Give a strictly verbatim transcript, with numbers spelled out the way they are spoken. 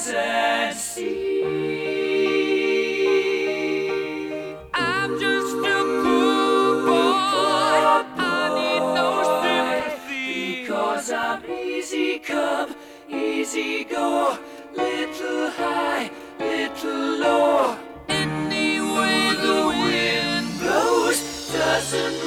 sad sea. I'm just a poor boy, I need no sympathy, because I'm easy come, easy go, little high, little low. Any way the wind blows doesn't